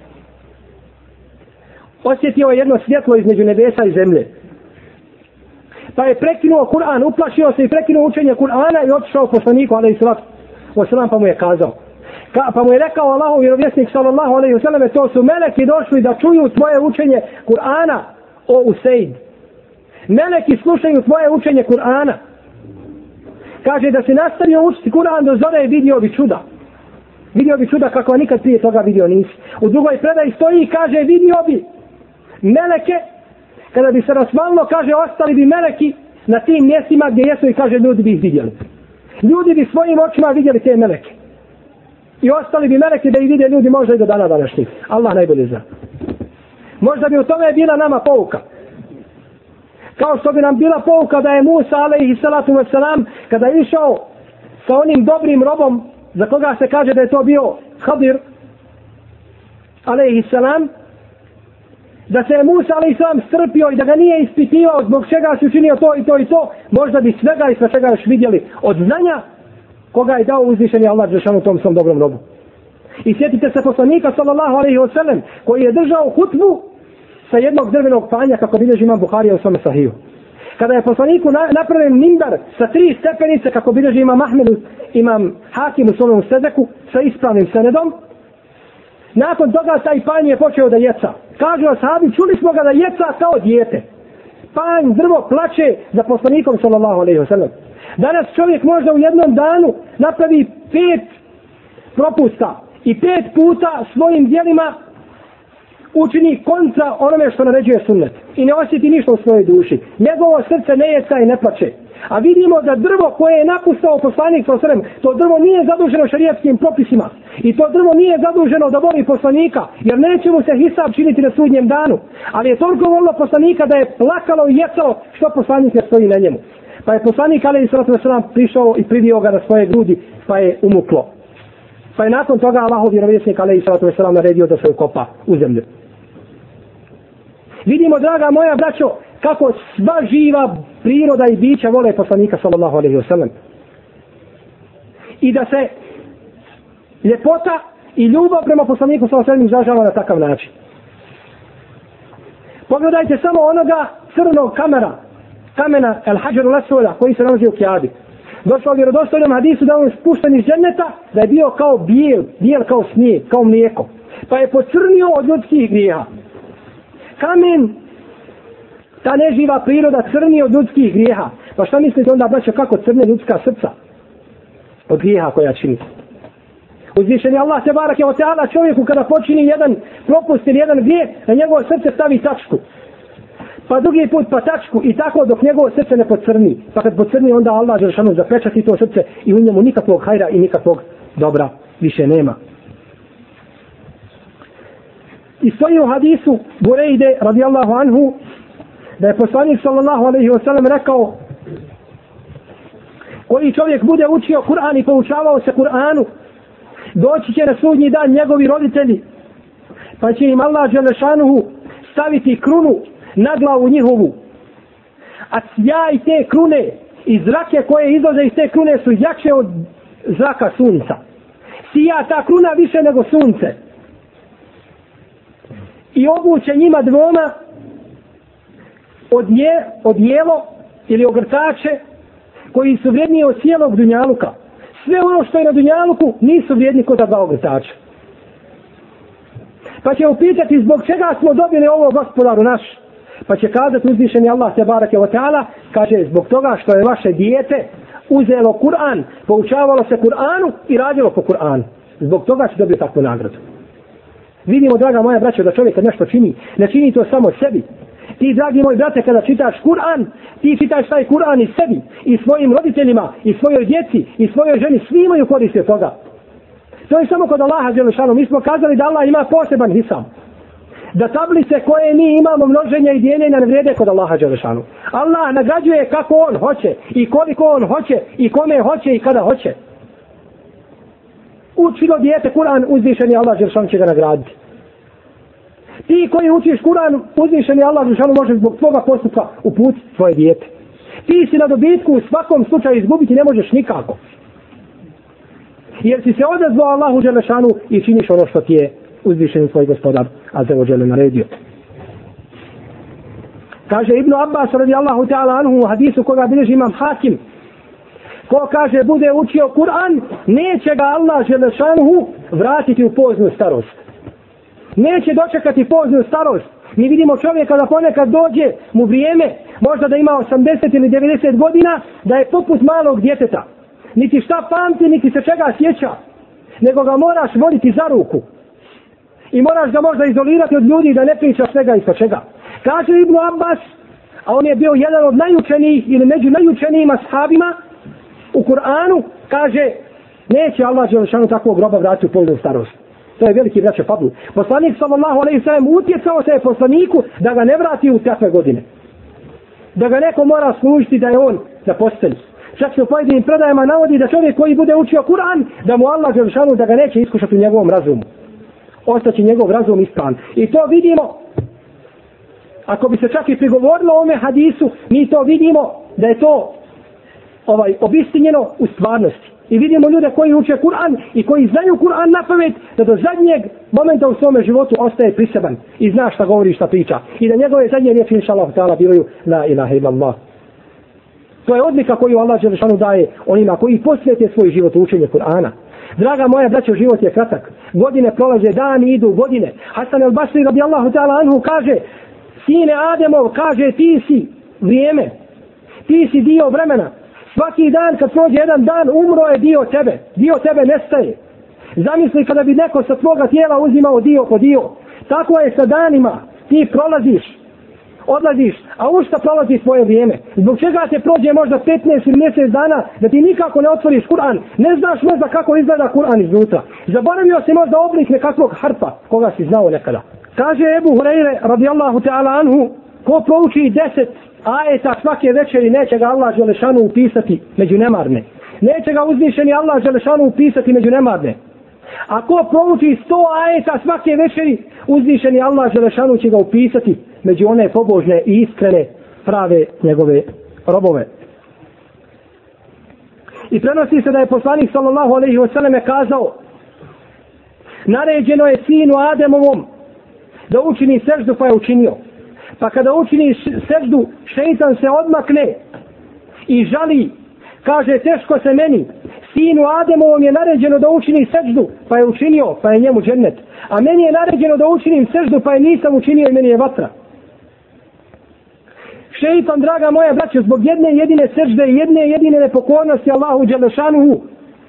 osjetio jedno svjetlo između nebesa i zemlje, pa je prekinuo Kur'an, uplašio se i prekinuo učenje Kur'ana i otišao poslaniku alejhi salatu vesselam, pa mu je kazao, Ka, pa mu je rekao Allahov vjerovjesnik sallallahu alejhi ve selleme: to su meleki došli da čuju tvoje učenje Kur'ana, o Usejd. Meleki slušaju tvoje učenje Kur'ana. Kaže da se nastavio učiti Kur'an do zore i vidio bi čuda. Vidio bi čuda kako nikad prije toga vidio nisi. U drugoj predaji stoji i kaže vidio bi meleke, kada bi se rasvalilo, kaže ostali bi meleki na tim mjestima gdje jesu i kaže ljudi bi ih vidjeli. Ljudi bi svojim očima vidjeli te meleke. I ostali bi meleki da ih vide ljudi možda i do dana današnjih. Allah najbolje zna. Možda bi u tome bila nama pouka. Kao što bi nam bila pouka da je Musa alejhi salatu vesselam kada je išao sa onim dobrim robom za koga se kaže da je to bio Hadir alejhi salam, da se je Musa alejhi salam strpio i da ga nije ispitivao zbog čega si učinio to i to i to, možda bi svega i sve čega još vidjeli od znanja koga je dao uzvišeni Allah dželešanu tom svom dobrom robu. I sjetite se poslanika sallallahu alejhi ve sellem koji je držao hutbu sa jednog drvenog panja kako bilježi imam Buharija u svome sahiju. Kada je poslaniku napravljen mimbar sa tri stepenice kako bilježi imam Ahmedu, imam Hakim u svome sedeku sa ispravnim senedom, nakon toga taj panj je počeo da jeca. Kažu ashabi, čuli smo ga da jeca kao dijete. Panj, drvo plače za poslanikom sallallahu alejhi ve sellem. Danas čovjek možda u jednom danu napravi pet propusta i pet puta svojim djelima učini kontra onome što naređuje sunnet i ne osjeti ništa u svojoj duši. Njegovo srce ne jeca i ne plače. A vidimo da drvo koje je napustao poslanik sallallahu alejhi ve sellem, to drvo nije zaduženo šerijatskim propisima i to drvo nije zaduženo da voli poslanika, jer neće mu se hisab činiti na sudnjem danu. Ali je toliko volilo poslanika da je plakalo i jecalo što poslanik ne stoji na njemu. Pa je poslanik alejhi salatu vesselam prišao i privio ga na svoje grudi, pa je umuklo. Pa je nakon toga Allahov vjerovjesnik alejhi salatu vesselam naredio da se ukopa u zemlju. Vidimo, draga moja braćo, kako sva živa priroda i bića vole poslanika sallallahu alejhi ve sellem. I da se ljepota i ljubav prema poslaniku sallallahu alejhi ve sellem izražava na takav način. Pogledajte samo onoga crnog kamera, kamena El Hađaru Lesola koji se nalazi u Kjabi. Došlo u vjerodostojnom hadisu da on spušten iz dženneta, da je bio kao bijel, bijel kao snijeg, kao mlijeko. Pa je pocrnio od ljudskih grijeha. Kamen, ta neživa priroda crni od ljudskih grijeha. Pa šta mislite onda, braćo, kako crne ljudska srca od grijeha koja čini? Uzvišeni Allah te barake o teala čovjeku kada počini jedan propust ili jedan grijeh, na njegovo srce stavi tačku. Pa drugi put pa tačku i tako dok njegovo srce ne pocrni. Pa kad pocrni onda Allah dželešanu zapečati to srce i u njemu nikakvog hajra i nikakvog dobra više nema. I stoji u hadisu Burejde radijallahu anhu da je poslanik sallallahu alejhi ve sellem rekao koji čovjek bude učio Kur'an i poučavao se Kur'anu, doći će na sudnji dan njegovi roditelji pa će im Allah dželešanu staviti krunu na glavu njihovu, a sjaj te krune i zrake koje izlaze iz te krune su jače od zraka sunca. Sija ta kruna više nego sunce. I obuće njima dvoma odje, odjelo ili ogrtače koji su vrijedniji od cijelog dunjaluka. Sve ono što je na dunjaluku nisu vrijedni kod dva ogrtača. Pa će upitati zbog čega smo dobili ovo, gospodaru naš. Pa će kazati uzvišeni Allah te barake o teala, kaže zbog toga što je vaše dijete uzelo Kur'an, poučavalo se Kur'anu i radilo po Kur'anu. Zbog toga će dobiti takvu nagradu. Vidimo, draga moja braćo, da čovjek kad nešto čini, ne čini to samo sebi. Ti, dragi moj brate, kada čitaš Kur'an, ti čitaš taj Kur'an i sebi, i svojim roditeljima, i svojoj djeci, i svojoj ženi, svi imaju koriste od toga. To je samo kod Allaha dželešanu. Mi smo kazali da Allah ima poseban hisab. Da tablice koje mi imamo množenja i dijeljenja ne vrijede kod Allaha dželešanu. Allah nagrađuje kako on hoće, i koliko on hoće, i kome hoće, i kada hoće. Učilo dijete Kur'an, uzvišeni Allah dželešanu će ga nagraditi. Ti koji učiš Kur'an, uzvišeni Allah dželešanu može zbog tvoga postupka uputiti svoje dijete. Ti si na dobitku u svakom slučaju izgubiti ne možeš nikako. Jer si se odazvao Allahu dželešanu i činiš ono što ti je uzvišeni svoj gospodar azza wa dželle naredio. Kaže Ibn Abbas radijallahu ta'ala anhu u hadisu koga bilježi imam Hakim, ko kaže bude učio Kur'an, neće ga Allah dželešanu vratiti u poznu starost. Neće dočekati poznu starost. Mi vidimo čovjeka da ponekad dođe mu vrijeme, možda da ima osamdeset ili devedeset godina, da je poput malog djeteta. niti šta pamti, niti se čega sjeća, nego ga moraš voditi za ruku. I moraš ga možda izolirati od ljudi da ne priča svega i sa čega. Kaže Ibn Abbas, a on je bio jedan od najučenijih ili među najučenijim ashabima u Kur'anu, kaže, neće Allah dželešanu takvog groba vratiti u poljnu starost. To je veliki braćo fadl. Poslanik sallallahu alejhi ve sellem utjecao se je poslaniku da ga ne vrati u takve godine. Da ga neko mora služiti da je on na postelji. Čak se u pojedinim predajama navodi da čovjek koji bude učio Kur'an, da mu Allah dželešanu da ga neće iskušati u njegovom razumu. Ostaće njegov razum ispravan. I to vidimo, ako bi se čak i prigovorilo o ome hadisu, mi to vidimo da je to ovaj obistinjeno u stvarnosti. I vidimo ljude koji uče Kur'an i koji znaju Kur'an na pamet, da do zadnjeg momenta u svome životu ostaje priseban i zna šta govori, šta priča. I da njegove zadnje riječi, inšallah ta'ala, bivaju la ilaha illallah. To je odlika koju Allah dželešanu daje onima koji posvete svoj život u učenje Kur'ana. Draga moja braćo, život je kratak. Godine prolaze, dani idu, godine. Hasan el-Basri radijallahu ta'ala anhu kaže, sine Ademov, kaže, ti si vrijeme, ti si dio vremena. Svaki dan kad prođe jedan dan, umro je dio tebe. Dio tebe nestaje. Zamisli kada bi neko sa tvoga tijela uzimao dio po dio. Tako je sa danima. Ti prolaziš, odlaziš, a u šta prolazi tvoje vrijeme? Zbog čega te prođe možda petnaest ili mjesec dana da ti nikako ne otvoriš Kur'an? Ne znaš možda kako izgleda Kur'an iznutra. Zaboravio si možda oblik nekakvog harpa koga si znao nekada. Kaže Ebu Hureyre radijallahu ta'ala anhu, ko prouči deset ajeta svake večeri, neće ga Allah dželešanu upisati među nemarne. Neće ga uzvišeni Allah dželešanu upisati među nemarne. A ko prouči sto ajeta svake večeri, uzvišeni Allah dželešanu će ga upisati među one pobožne i iskrene prave njegove robove. I prenosi se da je poslanik sallallahu alejhi ve selleme kazao, naređeno je sinu Ademovom da učini seždu, pa je učinio. Pa kada učini seždu, šeitan se odmakne i žali, kaže, teško se meni, sinu Ademovom je naređeno da učini seždu, pa je učinio, pa je njemu džennet. A meni je naređeno da učinim seždu, pa je nisam učinio i meni je vatra. Šeitan, draga moja braćo, zbog jedne jedine sežde i jedne jedine nepokornosti Allahu dželešanuhu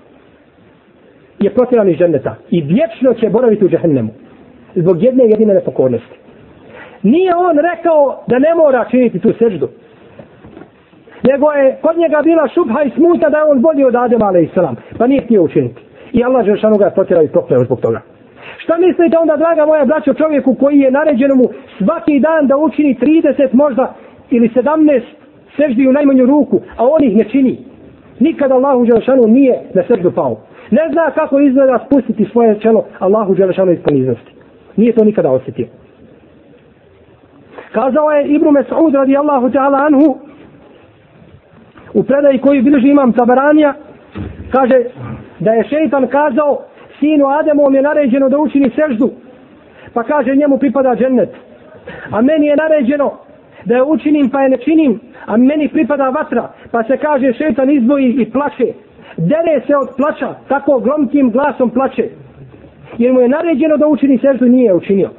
je protjeran iz dženneta i vječno će boraviti u džehennemu. Zbog jedne jedine nepokornosti. Nije on rekao da ne mora činiti tu seždu, nego je kod njega bila šubha i smuta da je on bolji od Adema alejselam, pa nije htio učiniti. I Allah dželešanu ga je protjerao i prokleo zbog toga. Šta mislite onda, draga moja braćo, čovjeku koji je naređeno mu svaki dan da učini trideset možda ili sedamnaest seždi u najmanju ruku, a on ih ne čini? Nikada Allahu dželešanu nije na seždu pao. Ne zna kako izgleda spustiti svoje čelo Allahu dželešanu iz poniznosti. Nije to nikada osjetio. Kazao je Ibn Mes'ud radijallahu ta'ala anhu u predaji koju bilježi imam Tabaranija, kaže da je šeitan kazao, sinu Ademovom je naređeno da učini seždu, pa kaže njemu pripada džennet. A meni je naređeno da je učinim pa je ne činim, a meni pripada vatra, pa se kaže šeitan izdvoji i plače. Dere se od plača, tako gromkim glasom plače. Jer mu je naređeno da učini seždu i nije učinio.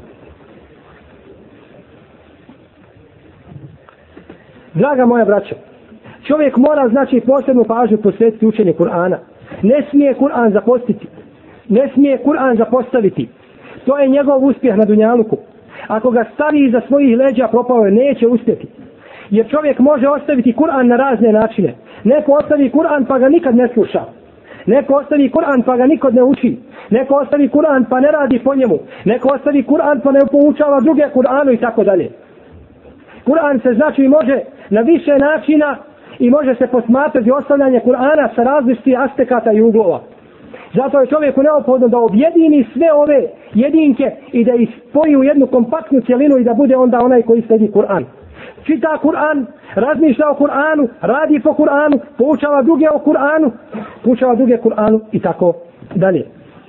Draga moja braćo, čovjek mora znači posebnu pažnju posvetiti učenju Kur'ana. Ne smije Kur'an zapostiti. Ne smije Kur'an zapostaviti. To je njegov uspjeh na dunjaluku. Ako ga stavi iza svojih leđa, propao je, neće uspjeti. Jer čovjek može ostaviti Kur'an na razne načine. Neko ostavi Kur'an pa ga nikad ne sluša. Neko ostavi Kur'an pa ga nikad ne uči. Neko ostavi Kur'an pa ne radi po njemu. Neko ostavi Kur'an pa ne poučava druge Kur'anu i tako dalje. Kur'an se znači može na više načina i može se posmatrati ostavljanje Kur'ana sa različitih aspekata i uglova. Zato je čovjeku neophodno da objedini sve ove jedinke i da ih spoji u jednu kompaktnu cjelinu i da bude onda onaj koji sledi Kur'an. Čita Kur'an, razmišlja o Kur'anu, radi po Kur'anu, poučava druge o Kur'anu, poučava druge Kur'anu i tako dalje.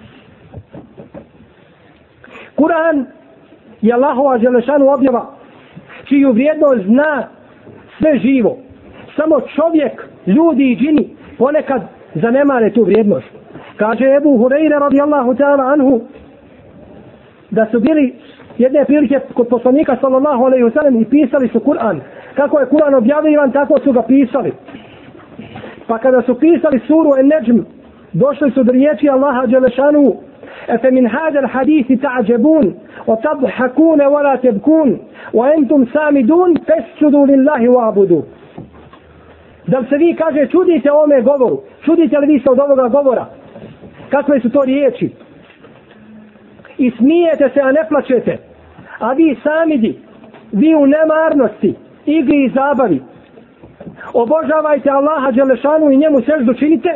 Kur'an je Allahova dželešanu objava čiju vrijednost zna sve živo. Samo čovjek, ljudi i džini ponekad zanemare tu vrijednost. Kaže Ebu Hureyre radijallahu ta'ala anhu da su bili jedne prilike kod poslanika sallallahu alejhi ve sellem i pisali su Kur'an. Kako je Kur'an objavljivan, tako su ga pisali. Pa kada su pisali suru En-Nedžm, došli su do riječi Allaha dželešanu: "Efe min hadal hadisi ta'đebun, o tadhakune wala tebkun, o entum samidun, fesjudu lillahi wa'budu." Da li se vi, kaže, čudite ovome govoru? Čudite li vi se od ovoga govora? Kakve su to riječi? I smijete se, a ne plačete. A vi samidi, vi u nemarnosti, igri i zabavi. Obožavajte Allaha dželešanu i njemu seždu činite.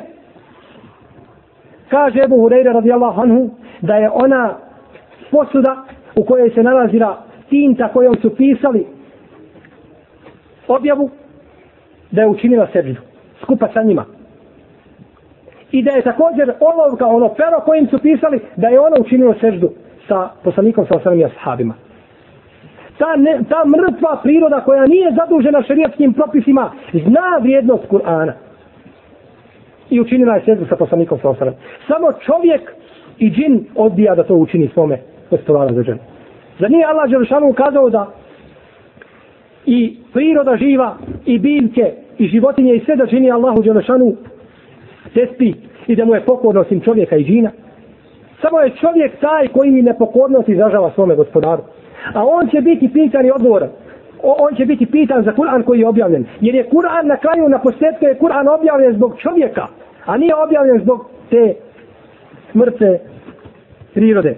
Kaže Ebu Hureyre radijallahu anhu da je ona posuda u kojoj se nalazila tinta kojom su pisali objavu, da je učinila seždu skupa sa njima. I da je također olovka, ono pero kojim su pisali, da je ono učinilo seždu sa poslanikom sa osalim i ashabima. Ta, ne, ta mrtva priroda koja nije zadužena šerijatskim propisima zna vrijednost Kur'ana i učinila je seždu sa poslanikom sa osalim. Samo čovjek i džin odbija da to učini svome gospodaru za džen. Zar nije Allah dželešanu ukazao da i priroda živa i biljke i životinje i sve da čini Allahu dželešanu tespi i da mu je pokorno osim čovjeka i džina? Samo je čovjek taj koji mi nepokornost izražava svome gospodaru. A on će biti pitan i odgovoran. On će biti pitan za Kur'an koji je objavljen. Jer je Kur'an na kraju, na posljedku je Kur'an objavljen zbog čovjeka, a nije objavljen zbog te mrtve prirode.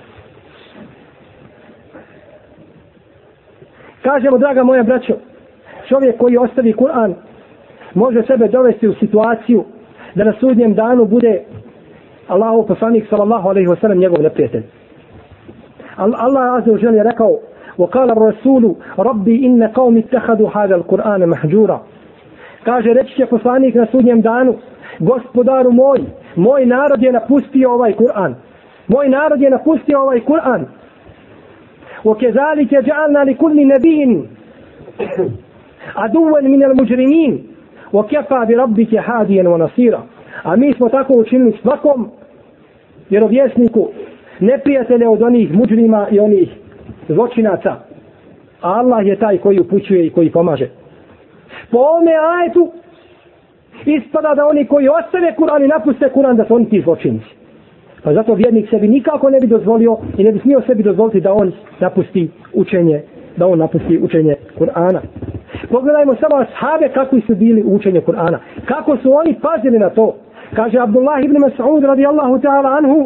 Kažemo, draga moja braćo, čovjek koji ostavi Kur'an može sebe dovesti u situaciju da na sudnjem danu bude Allahov poslanik sallallahu alejhi ve sellem njegov neprijatelj. Allah azza wa jalla je rekao: "Wa rasulu rabbi inna qaumi ittakhadhu hadha al-Qur'ana mahjura." Kaže, reći će poslanik na sudnjem danu: "Gospodaru moj, moj narod je napustio ovaj Kur'an. Moj narod je napustio ovaj Kur'an." وَكَذَلِكَ جَعَلْنَا لِكُلِّ نَبِيٍّ عَدُوًّا مِنَ الْمُجْرِمِينَ وَكَفَى بِرَبِّكَ هَادِيًا وَنَصِيرًا. A mi smo tako učinili svakom vjerovjesniku neprijatelje od onih muđrima i onih zločinaca. A Allah je taj koji upućuje i koji pomaže. Po ovome ajetu ispada da oni koji ostave Kur'an i napuste Kur'an da su oni ti zločinci. Pa zato vjernik sebi nikako ne bi dozvolio i ne bi smio sebi dozvoliti da on napusti učenje, da on napusti učenje Kur'ana. Pogledajmo samo ashabe kakvi su bili u učenju Kur'ana. Kako su oni pazili na to. Kaže Abdullah ibn Mas'ud radijallahu ta'ala anhu,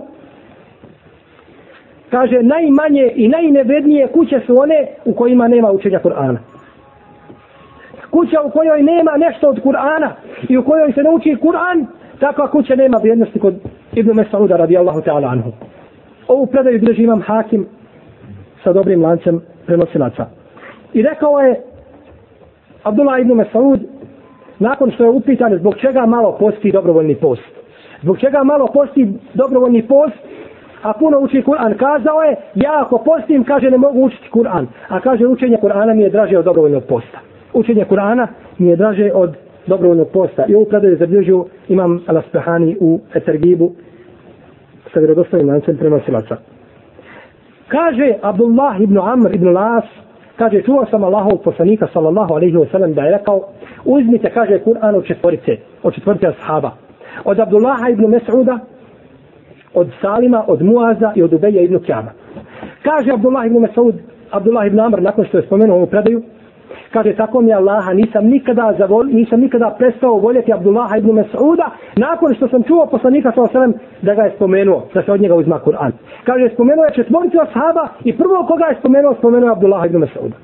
kaže, najmanje i najnevrednije kuće su one u kojima nema učenja Kur'ana. Kuća u kojoj nema nešto od Kur'ana i u kojoj se ne uči Kur'an, takva kuća nema vrijednosti kod Ibn Mas'uda radijallahu ta'ala anhu. Ovu predaju bilježi imam Hakim sa dobrim lancem prenosilaca. I rekao je Abdullah ibn Mas'ud, nakon što je upitan zbog čega malo posti dobrovoljni post. Zbog čega malo posti dobrovoljni post, a puno uči Kur'an, kazao je: "Ja ako postim, kaže, ne mogu učiti Kur'an." A kaže, učenje Kur'ana mi je draže od dobrovoljnog posta. Učenje Kur'ana mi je draže od dobrovoljnog posta. I ovu predaju zabilježio imam Al-Asbahani u Etergibu sa vjerodostojnim lancem prenosilaca. Kaže Abdullah ibn Amr ibn Las, kaže, čuo sam Allahov poslanika sallallahu alejhi ve sellem da je rekao: "Uzmite", kaže, Kur'an od četvorice, od četvorice ashaba. Od Abdullaha ibn Mas'uda, od Salima, od Muaza i od Ubeja ibn Kjaba. Kaže Abdullah ibn Mas'ud, Abdullah ibn Amr, nakon što je spomenuo ovu predaju, kaže, tako mi Allaha, nisam nikada zavol, nisam nikada prestao voljeti Abdullaha ibn Mas'uda nakon što sam čuo poslanika sallallahu alejhi ve sellem da ga je spomenuo, da se od njega uzma Kur'an. Kaže, spomenuo je četvoricu ashaba i prvo koga je spomenuo, spomenuo je Abdullaha ibn Mas'uda.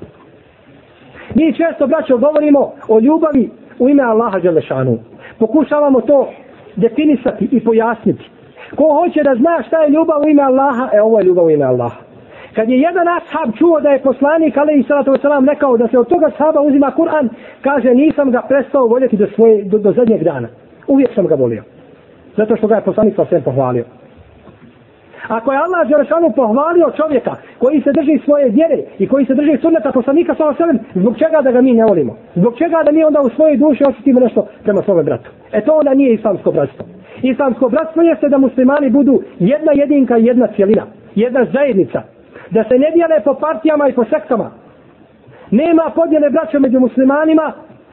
Mi često, braćo, govorimo o ljubavi u ime Allaha dželešanu. Pokušavamo to definisati i pojasniti. Ko hoće da zna šta je ljubav u ime Allaha, e ovo je ljubav u ime Allaha. Kad je jedan ashab čuo da je poslanik alejhi salatu vesselam rekao da se od toga ashaba uzima Kur'an, kaže, nisam ga prestao voljeti do, svoje, do, do zadnjeg dana. Uvijek sam ga volio. Zato što ga je poslanik sa svem pohvalio. Ako je Allah dželešanu pohvalio čovjeka koji se drži svoje vjere i koji se drži sunneta poslanika sallallahu alejhi ve sellem, zbog čega da ga mi ne volimo? Zbog čega da mi onda u svojoj duši osjetimo nešto prema svome bratu? E to onda nije islamsko bratstvo. Islamsko bratstvo jeste da muslimani budu jedna jedinka i jedna cijelina, jedna zajednica. Da se ne dijele po partijama i po sektama. Nema podjele braća među muslimanima,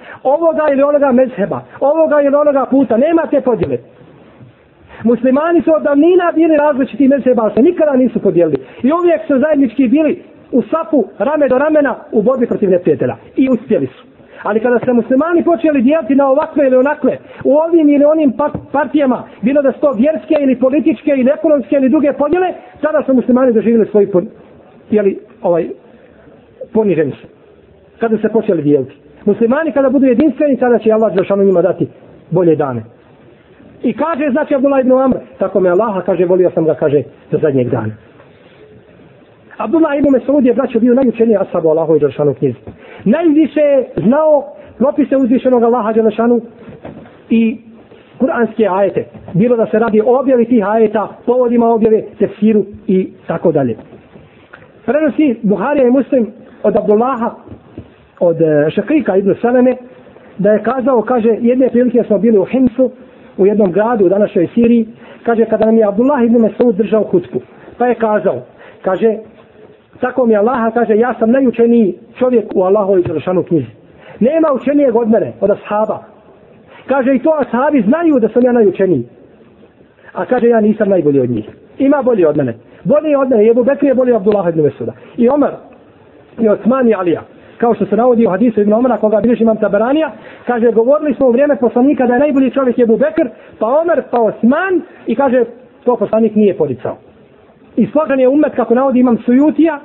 ovoga ili onoga mezheba, ovoga ili onoga puta, nema te podjele. Muslimani su od davnina bili različiti mezheba, ali se nikada nisu podijelili. I uvijek su zajednički bili u safu, rame do ramena, u borbi protiv neprijatelja. I uspjeli su. Ali kada se muslimani počeli dijeliti na ovakve ili onakve, u ovim ili onim partijama, bilo da su to vjerske ili političke ili ekonomske ili druge podjele, tada su muslimani doživjeli svoj pon, jeli, ovaj, poniženi su. Kada se počeli dijeliti. Muslimani kada budu jedinstveni, tada će Allah dželešanu njima dati bolje dane. I kaže, znači Abdullah ibn Amr, tako me Allaha, kaže, volio sam ga, kaže, do zadnjeg dana. Abdullah ibn Mesud je, braćo, bio najučeniji ashab u Allahu dželešanu knjizi. Najviše je znao propise uzvišenog Allaha dželešanu i kuranske ajete. Bilo da se radi o objavi tih ajeta, povodima objave, tefsiru i tako dalje. Prenosi Buharija i Muslim od Abdullaha, od Šakika ibn Saleme, da je kazao, kaže, jedne prilike smo bili u Himsu, u jednom gradu u današnjoj Siriji, kaže, kada nam je Abdullah ibn Mesud držao hutbu, pa je kazao, kaže, tako mi Allaha, kaže, ja sam najučeniji čovjek u Allahovoj dželešanu knjizi. Nema učenijeg od mene, od ashaba. Kaže, i to ashabi znaju da sam ja najučeniji. A kaže, ja nisam najbolji od njih. Ima bolji od mene. Bolji od mene, Ebu Bekr je bolji od Abdullah ibn Mesuda. I Omar, i Osman i Alija. Kao što se navodi u hadisu Ibn Omara, koga bilježi imam Taberanija, kaže, govorili smo u vrijeme poslanika da je najbolji čovjek Ebu Bekr, pa Omar, pa Osman, i kaže, to poslanik nije poricao. I složen je umet, kako navodi imam Sujutija,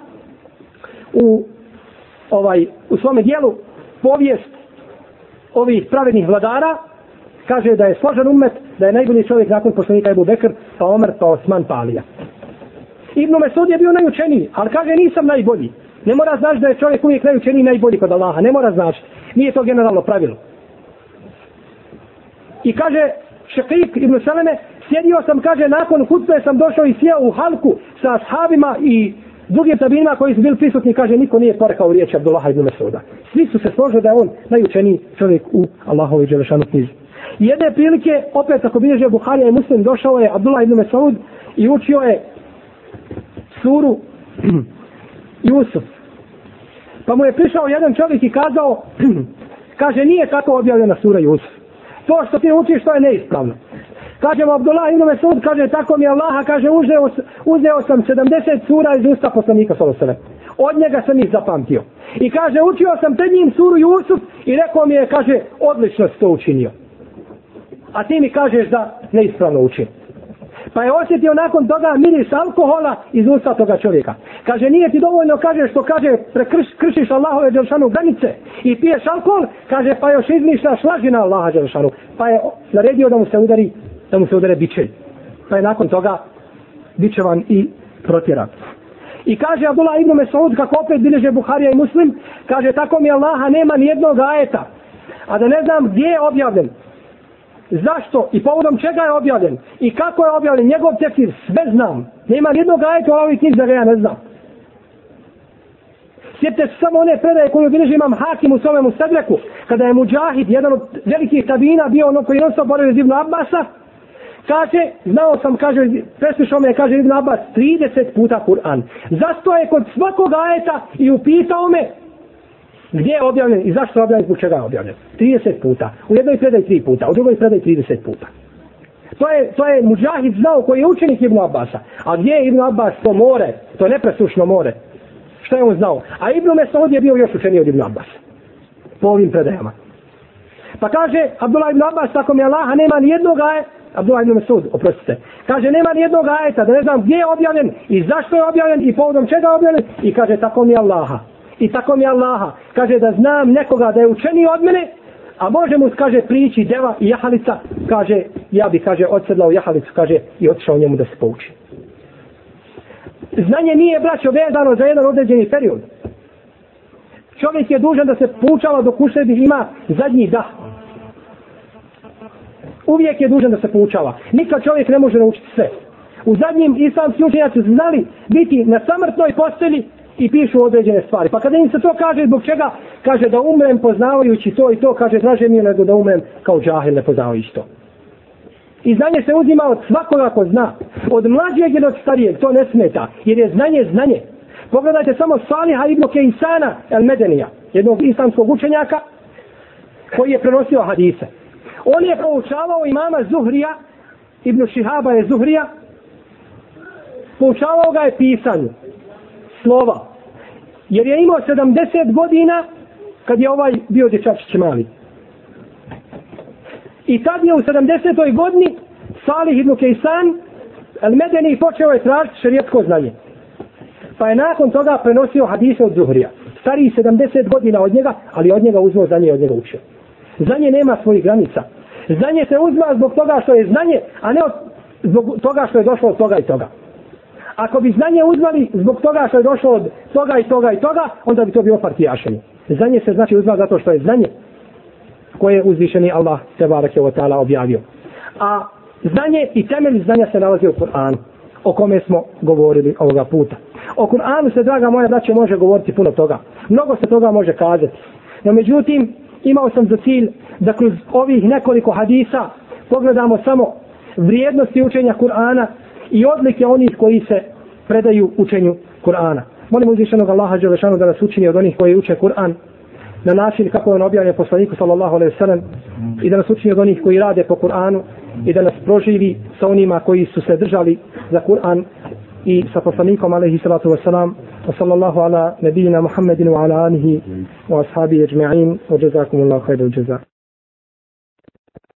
u, ovaj, u svome dijelu povijest ovih pravednih vladara, kaže da je složen umet, da je najbolji čovjek nakon poslanika Ebu Bekr, pa Omar, pa Osman, pa Alija. Ibn Mesud je bio najučeniji, ali kaže, nisam najbolji. Ne mora znaći da je čovjek uvijek najučeniji i najbolji kod Allaha. Ne mora znaći. Nije to generalno pravilo. I kaže Šakik ibn Saleme, sjedio sam, kaže, nakon hutbe sam došao i sjeo u halku sa ashabima i drugim tabinima koji su bili prisutni, kaže, niko nije porekao riječi Abdullaha ibn Mesuda. Svi su se složili da je on najučeniji čovjek u Allahovoj dželešanu knjizi. I jedne prilike, opet ako bilježe Buharija i Muslim, došao je Abdullah ibn Mesud i učio je suru Jusuf. Pa mu je prišao jedan čovjek i kazao, kaže, nije tako objavljena sura Jusuf. To što ti učiš, to je neispravno. Kaže mu Abdullah ibn Mesud, kaže, tako mi Allaha, kaže, uzeo, uzeo sam sedamdeset sura iz usta poslanika sallallahu alejhi ve sellem. Od njega sam ih zapamtio. I kaže, učio sam pred njim suru Jusuf i rekao mi je, kaže, odlično si to učinio. A ti mi kažeš da neispravno učim. Pa je osjetio nakon toga miris alkohola iz usta toga čovjeka. Kaže, nije ti dovoljno, kaže, što kaže, prekršiš Allahove dželešanu granice i piješ alkohol, kaže, pa još izmišljaš laži na Allaha dželešanu. Pa je naredio da mu se udari, da mu se udare bičelj. Pa je nakon toga bičevan i protjeran. I kaže Abdullah ibn Mesud, kako opet bilježe Buharija i Muslim, kaže, tako mi Allaha nema ni jednog ajeta, a da ne znam gdje je objavljen, zašto i povodom čega je objavljen i kako je objavljen njegov tefsir, sve znam. Nema nijednog ajeta u ovoj knjizi da ga ja ne znam. Sjetite se samo one predaje koju bilježi imam Hakim u svome Mustadreku, kada je Mudžahid, jedan od velikih tabina, bio ono koji non stop boravio iz Ibn Abbasa, kaže, znao sam, kaže, preslušao me, kaže Ibn Abbas, trideset puta Kur'an. Zasto je kod svakog ajeta i upitao me gdje je objavljen i zašto je objavljen, zbog čega je objavljen. trideset puta. U jednoj predaj tri puta, u drugoj predaj trideset puta. To je, to je Mudžahid znao koji je učenik Ibn Abbasa. A gdje je Ibn Abbas? To more, to nepresušno more. Što je on znao? A Ibn Mesud je bio još učeniji od Ibn Abbas. Po ovim predajama. Pa kaže Abdullah ibn Abbas, tako mi Allaha nema ni jednog ajeta, Abdullah ibn Mesud, oprostite. Kaže, nema ni jednog ajeta, da ne znam gdje je objavljen i zašto je objavljen i povodom čega je objavljen. I kaže, tako mi Allaha. I tako mi Allaha. Kaže, da znam nekoga da je učeniji od mene, a može mu, kaže, prići deva i jahalica. Kaže, ja bi, kaže, odsedlao jahalicu, kaže, i otišao njemu da se pouči. Znanje nije, braćo, vezano za jedan određeni period. Čovjek je dužan da se poučava dok u sebi ima zadnji dah. Uvijek je dužan da se poučava. Nikad čovjek ne može naučiti sve. U zadnjim islamski učenjaci znali biti na samrtnoj postelji i pišu određene stvari. Pa kada im se to kaže, zbog čega? Kaže, da umrem poznavajući to i to, kaže, draže mi je nego da umrem kao džahil ne poznavajući to. I znanje se uzima od svakoga ko zna. Od mlađeg ili od starijeg, to ne smeta. Jer je znanje znanje. Pogledajte samo Saliha ibn Kejsana el Medenija, jednog islamskog učenjaka, koji je prenosio hadise. On je poučavao imama Zuhrija, Ibn Šihaba je Zuhrija, poučavao ga je pisanju slova. Jer je imao sedamdeset godina kad je ovaj bio dječačić mali. I tad je u sedamdesetoj godini Salih ibn Kejsan al-Medeni počeo je tražiti šerijatsko znanje. Pa je nakon toga prenosio hadise od Zuhrija. Stariji sedamdeset godina od njega, ali od njega uzmao znanje i od njega učio. Znanje nema svojih granica. Znanje se uzma zbog toga što je znanje, a ne od, zbog toga što je došlo od toga i toga. Ako bi znanje uzmali zbog toga što je došlo od toga i toga i toga, onda bi to bilo partijašenje. Znanje se znači uzma zato što je znanje koje je uzvišeni Allah tebareke ve taala objavio. A znanje i temelj znanja se nalazi u Kur'anu, o kome smo govorili ovoga puta. O Kur'anu se, draga moja braćo, može govoriti puno toga. Mnogo se toga može kazati. No međutim, imao sam za cilj da kroz ovih nekoliko hadisa pogledamo samo vrijednosti učenja Kur'ana i odlike onih koji se predaju učenju Kur'ana. Molim uzvišenog Allaha dželešanu da nas učini od onih koji uče Kur'an na način kako je on objavljen poslaniku sallallahu alejhi ve sellem i da nas učini od onih koji rade po Kur'anu i da nas proživi sa onima koji su se držali za Kur'an i sa poslanikom alejhi salatu vesselam. Wa sallallahu ala nabiyina Muhammedin wa ala alihi wa ashabihi ajma'in wa jazakumullahu khairal jazaa.